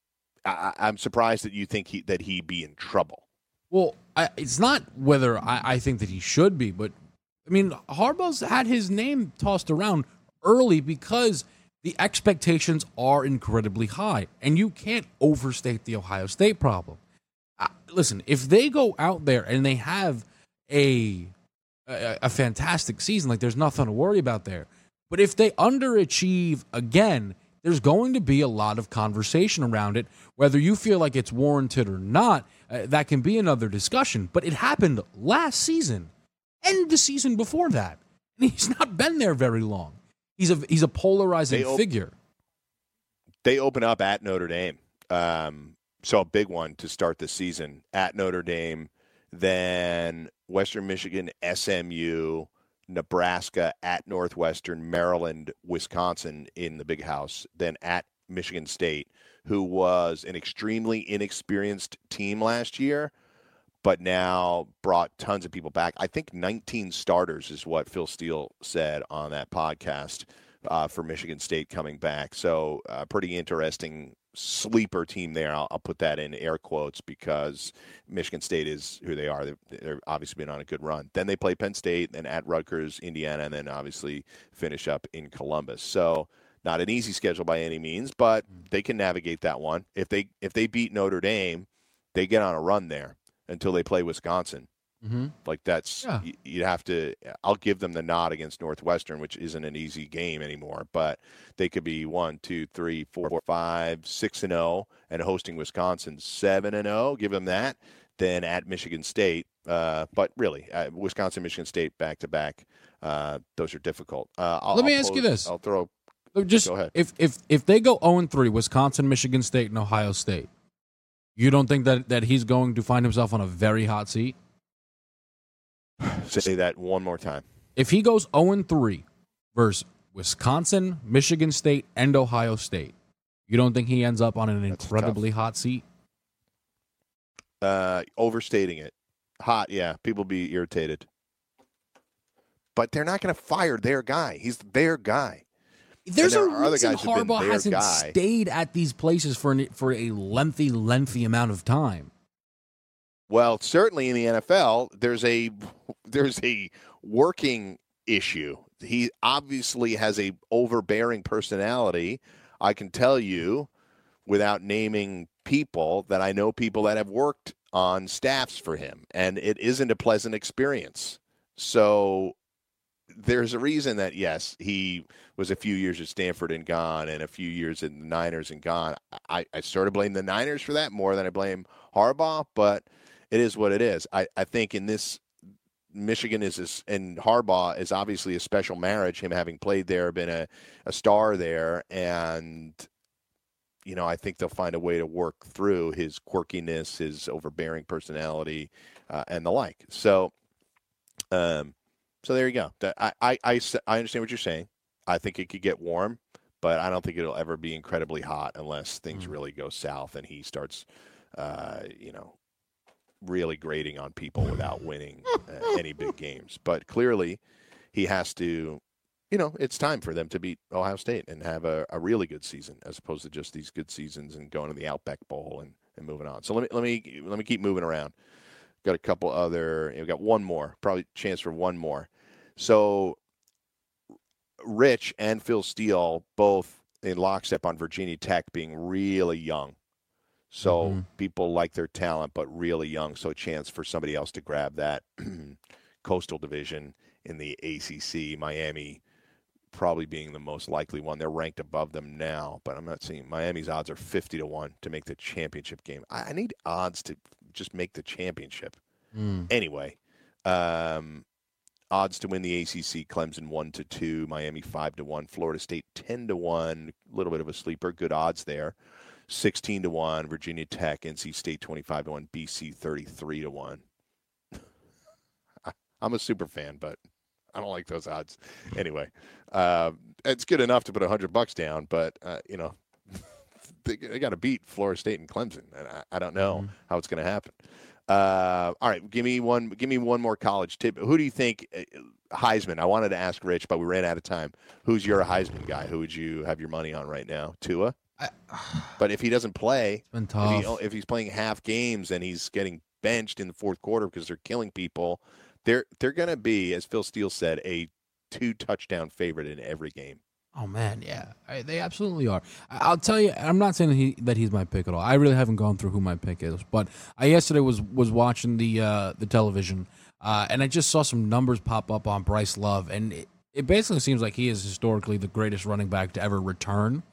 surprised that you think that he'd be in trouble. Well, it's not whether I think that he should be, but, I mean, Harbaugh's had his name tossed around early because the expectations are incredibly high, and you can't overstate the Ohio State problem. Listen, if they go out there and they have a fantastic season, there's nothing to worry about there. But if they underachieve again, there's going to be a lot of conversation around it. Whether you feel like it's warranted or not, that can be another discussion. But it happened last season and the season before that. And he's not been there very long. He's a polarizing figure. They open up at Notre Dame. So a big one to start the season at Notre Dame, then Western Michigan, SMU, Nebraska, at Northwestern, Maryland, Wisconsin in the Big House, then at Michigan State, who was an extremely inexperienced team last year, but now brought tons of people back. I think 19 starters is what Phil Steele said on that podcast for Michigan State coming back. So pretty interesting sleeper team there. I'll put that in air quotes because Michigan State is who they are. They're obviously been on a good run. Then they play Penn State, then at Rutgers, Indiana, and then obviously finish up in Columbus. So not an easy schedule by any means, but they can navigate that one. If they beat Notre Dame, they get on a run there until they play Wisconsin. Mm-hmm. You'd have to, I'll give them the nod against Northwestern, which isn't an easy game anymore, but they could be 1, 2, 3, 4, 5, 6-0 and hosting Wisconsin 7-0. Give them that. Then at Michigan State. But really, Wisconsin, Michigan State back to back. Those are difficult. Let me ask you this. I'll throw. Just go ahead. If they go 0-3, Wisconsin, Michigan State, and Ohio State, you don't think that he's going to find himself on a very hot seat? Say that one more time. If he goes 0-3 versus Wisconsin, Michigan State, and Ohio State. You don't think he ends up on an incredibly hot seat? Overstating it. Hot, yeah. People be irritated. But they're not going to fire their guy. He's their guy. There's a reason Harbaugh hasn't stayed at these places for a lengthy amount of time. Well, certainly in the NFL, there's a working issue. He obviously has a overbearing personality. I can tell you, without naming people, that I know people that have worked on staffs for him, and it isn't a pleasant experience. So there's a reason that, yes, he was a few years at Stanford and gone, and a few years in the Niners and gone. I sort of blame the Niners for that more than I blame Harbaugh, but it is what it is. I think in this, Michigan and Harbaugh is obviously a special marriage, him having played there, been a star there, and I think they'll find a way to work through his quirkiness, his overbearing personality, and the like. So there you go. I understand what you're saying. I think it could get warm, but I don't think it'll ever be incredibly hot unless things really go south and he starts, really grading on people without winning any big games. But clearly he has to, it's time for them to beat Ohio State and have a really good season as opposed to just these good seasons and going to the Outback Bowl and moving on. So let me keep moving around. Got a couple other, got one more, probably chance for one more. So Rich and Phil Steele both in lockstep on Virginia Tech being really young. So people like their talent, but really young. So a chance for somebody else to grab that coastal division in the ACC. Miami probably being the most likely one. They're ranked above them now, but I'm not seeing Miami's odds are 50-1 to make the championship game. I need odds to just make the championship. Anyway, odds to win the ACC: Clemson 1-2, Miami 5-1, Florida State 10-1. A little bit of a sleeper. Good odds there. 16-1, Virginia Tech, NC State 25-1, BC 33-1. I'm a super fan, but I don't like those odds. Anyway, it's good enough to put $100 down, but they got to beat Florida State and Clemson, and I don't know how it's going to happen. All right, give me one more college tip. Who do you think Heisman? I wanted to ask Rich, but we ran out of time. Who's your Heisman guy? Who would you have your money on right now? Tua? But if he doesn't play, if he's playing half games and he's getting benched in the fourth quarter because they're killing people, they're going to be, as Phil Steele said, a 2-touchdown favorite in every game. Oh man, yeah, they absolutely are. I'll tell you, I'm not saying that he's my pick at all. I really haven't gone through who my pick is, but I yesterday was watching the television, and I just saw some numbers pop up on Bryce Love, and it basically seems like he is historically the greatest running back to ever return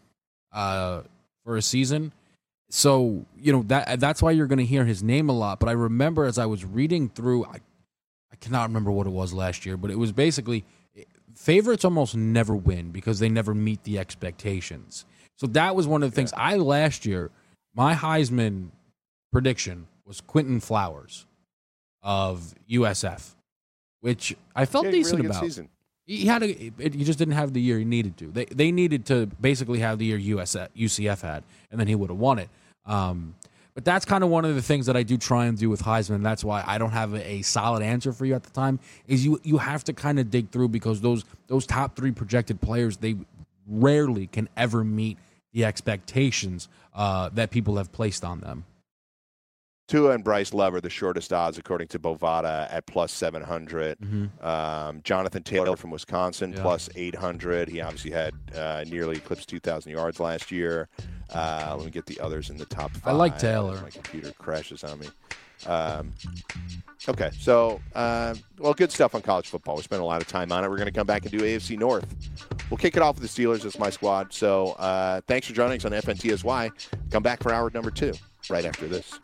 for a season. So that's why you're going to hear his name a lot. But I remember as I was reading through, I cannot remember what it was last year, but it was basically favorites almost never win because they never meet the expectations. So that was one of the things. Last year, my Heisman prediction was Quentin Flowers of USF, which I felt decent about. Season. He just didn't have the year he needed to. They needed to basically have the year UCF had, and then he would have won it. But that's kind of one of the things that I do try and do with Heisman. That's why I don't have a solid answer for you at the time. Is you have to kind of dig through because those top 3 projected players, they rarely can ever meet the expectations that people have placed on them. Tua and Bryce Love are the shortest odds, according to Bovada, at plus 700. Jonathan Taylor from Wisconsin, plus 800. He obviously had nearly eclipsed 2,000 yards last year. Let me get the others in the top 5. I like Taylor. My computer crashes on me. Okay, so, good stuff on college football. We spent a lot of time on it. We're going to come back and do AFC North. We'll kick it off with the Steelers. That's my squad. So thanks for joining us on FNTSY. Come back for hour number 2 right after this.